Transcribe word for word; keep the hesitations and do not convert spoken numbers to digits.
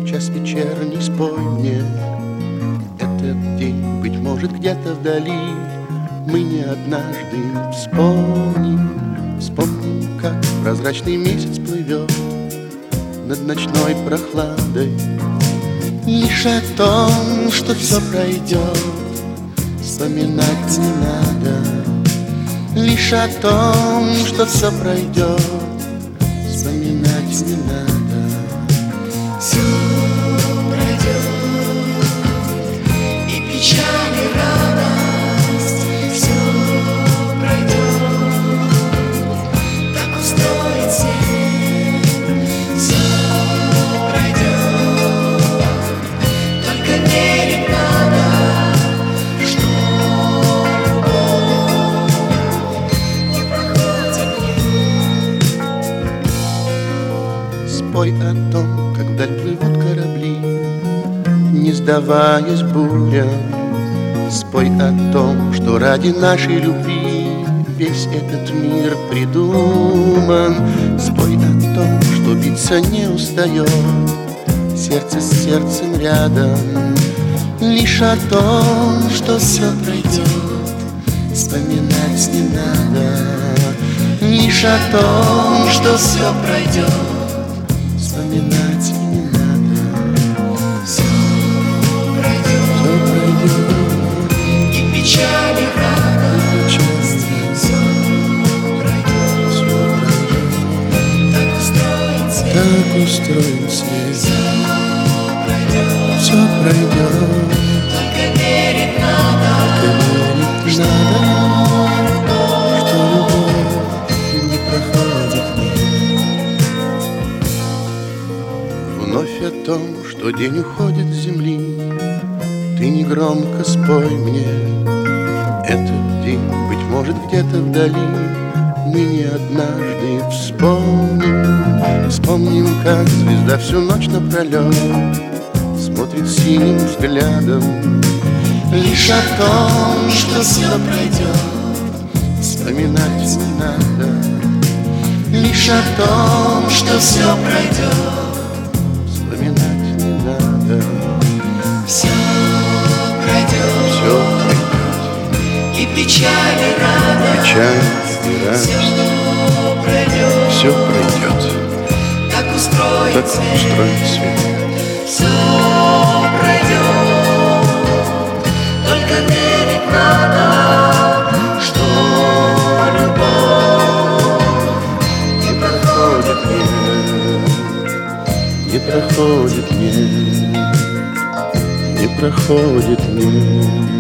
час вечерний спой мне. Этот день, быть может, где-то вдали мы не однажды вспомним. Вспомним, как прозрачный месяц плывет над ночной прохладой. Лишь о том, что все пройдет, вспоминать не надо. Лишь о том, что все пройдет, вспоминать не надо. Все пройдет, и печаль, и радость. Все пройдет, так устроен свет. Все пройдет, только верить надо, что любовь не проходит. Спой о том, как вдаль плывут корабли, не сдаваясь бурям. Спой о том, что ради нашей любви весь этот мир придуман. Спой о том, что биться не устает сердце с сердцем рядом. Лишь о том, что все пройдет, вспоминать не надо. Лишь о том, что все пройдет, вспоминать не надо. Все пройдет, Все пройдет, и печаль, и радость. Все пройдет, все пройдет. так устроен свет. Так устроен свет. Все пройдет, Все пройдет, только верить надо, верить надо, что любовь не проходит. Вновь о том, что день уходит с земли, ты негромко спой мне. Этот день, быть может, где-то вдали мы не однажды вспомним. Вспомним, как звезда всю ночь напролет смотрит синим взглядом. Лишь о том, что все пройдет, вспоминать не надо. Лишь о том, что все пройдет, вспоминать не надо. все пройдет, Все пройдет, и печаль, и радость. печаль и радость, Все пройдет, все пройдет. так устроен Так свет. устроен свет. Все пройдет, только верить надо, что любовь Не проходит мне, не проходит мне, не проходит мне.